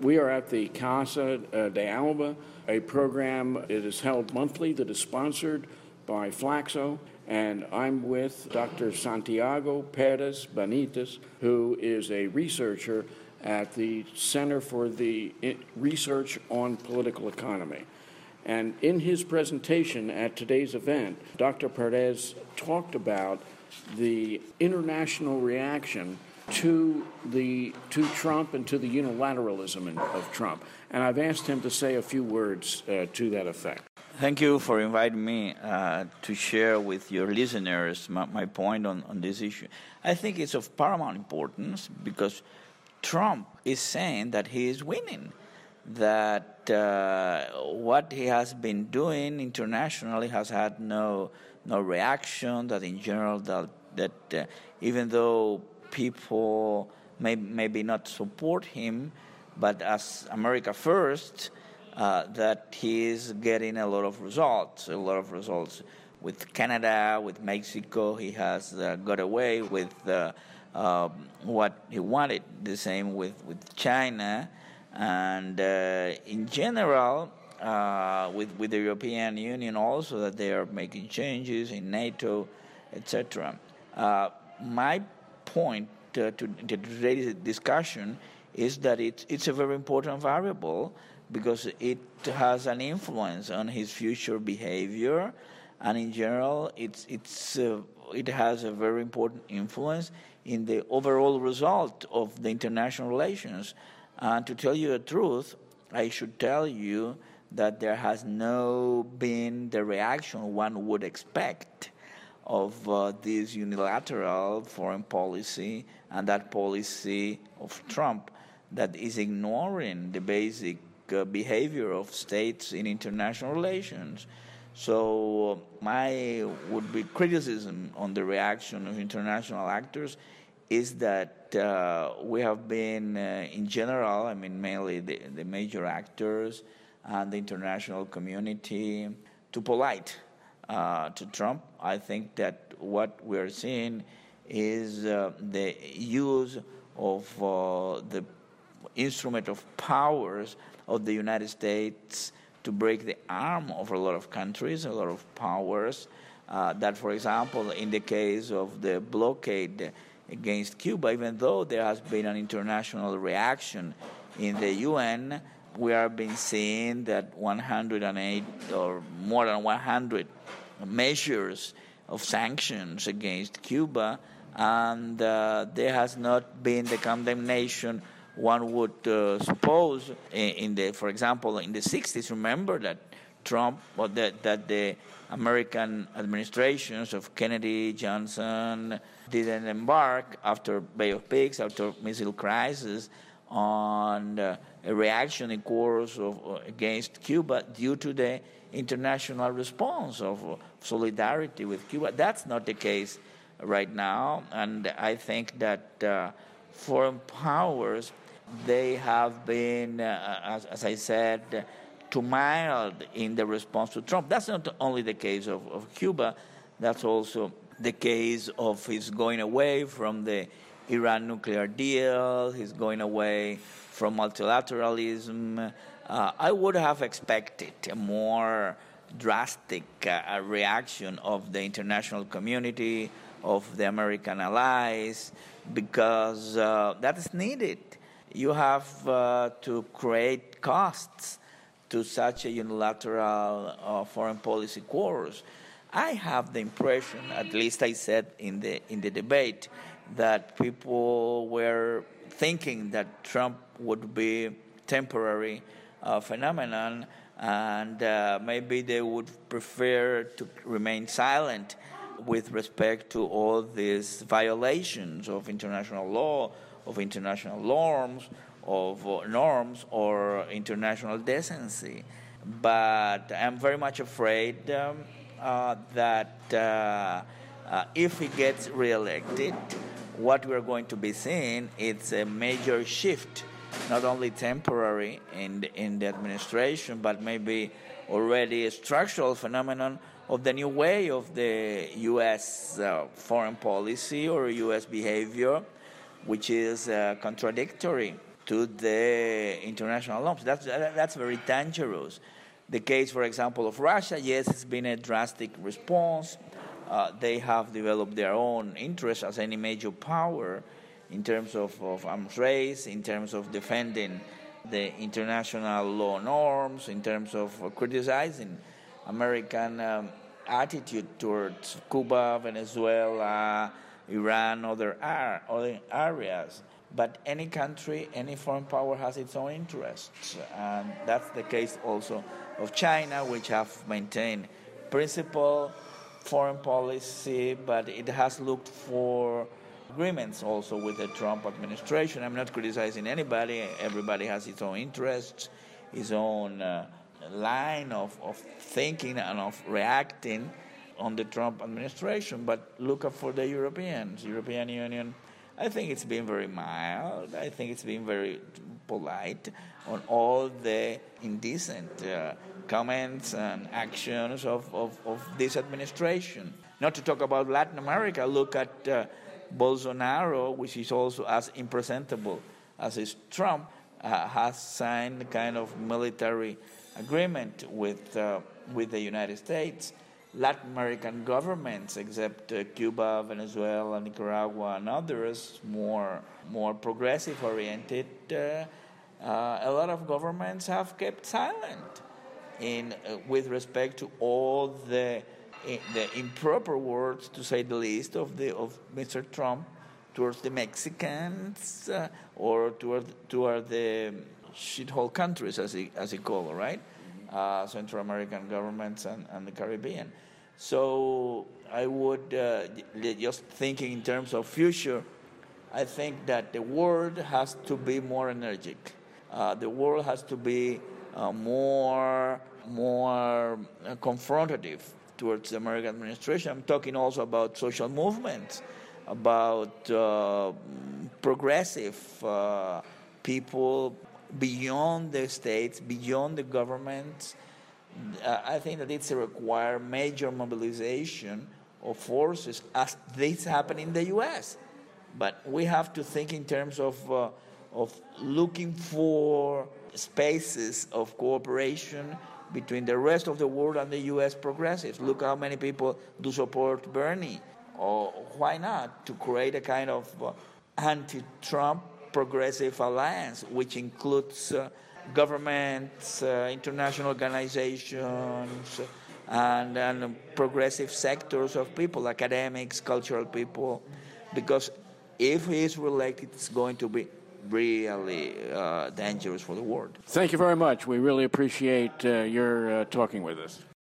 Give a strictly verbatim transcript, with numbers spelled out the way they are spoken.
We are at the Casa uh, de Alba, a program. It is held monthly that is sponsored by Flaxo, and I'm with Doctor Santiago Perez Benitez, who is a researcher at the Center for the Research on Political Economy. And in his presentation at today's event, Doctor Perez talked about the international reaction to the to Trump and to the unilateralism in, of Trump. And I've asked him to say a few words uh, to that effect. Thank you for inviting me uh, to share with your listeners my, my point on, on this issue. I think it's of paramount importance because Trump is saying that he is winning, that uh, what he has been doing internationally has had no no reaction, that in general that, that uh, even though people may maybe not support him, but as America first, uh, that he is getting a lot of results, a lot of results with Canada, with Mexico. He has uh, got away with uh, uh, what he wanted. The same with, with China, and uh, in general, uh, with with the European Union also, that they are making changes in NATO, et cetera. Uh, my point uh, to, to today's discussion is that it, it's a very important variable because it has an influence on his future behavior, and in general, it's it's uh, it has a very important influence in the overall result of the international relations. And to tell you the truth, I should tell you that there has no been the reaction one would expect of uh, this unilateral foreign policy and that policy of Trump that is ignoring the basic uh, behavior of states in international relations. So my would-be criticism on the reaction of international actors is that uh, we have been, uh, in general, I mean mainly the, the major actors and the international community, too polite uh, to Trump. I think that what we're seeing is uh, the use of uh, the instrument of powers of the United States to break the arm of a lot of countries, a lot of powers, uh, that, for example, in the case of the blockade against Cuba, even though there has been an international reaction in the U N, we have been seeing that one hundred eight or more than one hundred measures of sanctions against Cuba, and uh, there has not been the condemnation one would uh, suppose in, in the, for example, in the sixties. Remember that Trump, or that, that the American administrations of Kennedy, Johnson didn't embark after Bay of Pigs, after missile crisis, on uh, a reaction in course of, uh, against Cuba due to the international response of uh, solidarity with Cuba. That's not the case right now, and I think that uh, foreign powers, they have been, uh, as, as I said, uh, too mild in the response to Trump. That's not only the case of, of Cuba, that's also the case of his going away from the Iran nuclear deal, he's going away from multilateralism. Uh, I would have expected a more drastic uh, reaction of the international community, of the American allies, because uh, that is needed. You have uh, to create costs to such a unilateral uh, foreign policy course. I have the impression, at least I said in the in the debate, that people were thinking that Trump would be temporary uh, phenomenon, and uh, maybe they would prefer to remain silent with respect to all these violations of international law, of international norms, of uh, norms or international decency. But I'm very much afraid um, uh, that uh, uh, if he gets reelected, what we're going to be seeing is a major shift, not only temporary in the, in the administration, but maybe already a structural phenomenon of the new way of the U S uh, foreign policy or U S behavior, which is uh, contradictory to the international norms. That's, that's very dangerous. The case, for example, of Russia, yes, it's been a drastic response. Uh, they have developed their own interests as any major power in terms of, of arms race, in terms of defending the international law norms, in terms of uh, criticizing American um, attitude towards Cuba, Venezuela, Iran, other, ar- other areas. But any country, any foreign power has its own interests. And that's the case also of China, which have maintained principle, foreign policy, but it has looked for agreements also with the Trump administration. I'm not criticizing anybody. Everybody has its own interests, his own uh, line of, of thinking and of reacting on the Trump administration. But look up for the Europeans, European Union. I think it's been very mild. I think it's been very polite on all the indecent uh, comments and actions of, of, of this administration. Not to talk about Latin America, look at uh, Bolsonaro, which is also as impresentable as is Trump, uh, has signed a kind of military agreement with, uh, with the United States. Latin American governments, except uh, Cuba, Venezuela, Nicaragua, and others, more more progressive-oriented, uh, uh, a lot of governments have kept silent in uh, with respect to all the the improper words, to say the least, of the of Mister Trump towards the Mexicans uh, or toward toward the shithole countries, as he as he called it, right? Uh, Central American governments and, and the Caribbean. So I would, uh, just thinking in terms of future, I think that the world has to be more energetic. Uh, the world has to be uh, more, more uh, confrontative towards the American administration. I'm talking also about social movements, about uh, progressive uh, people beyond the states, beyond the governments. Uh, I think that it's a require major mobilization of forces, as this happened in the U S. But we have to think in terms of uh, of looking for spaces of cooperation between the rest of the world and the U S progressives. Look how many people do support Bernie, or why not, to create a kind of uh, anti-Trump progressive alliance, which includes uh, governments, uh, international organizations, and, and progressive sectors of people, academics, cultural people, because if he is reelected, it's going to be really uh, dangerous for the world. Thank you very much. We really appreciate uh, your uh, talking with us.